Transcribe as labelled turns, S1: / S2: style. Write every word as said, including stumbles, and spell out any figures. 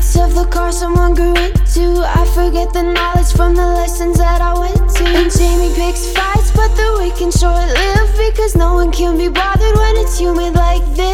S1: seats of the car someone grew into. I forget the knowledge from the lessons that I went to. And Jamie picks fights, but the weekend's short-lived, because no one can be bothered when it's humid like this.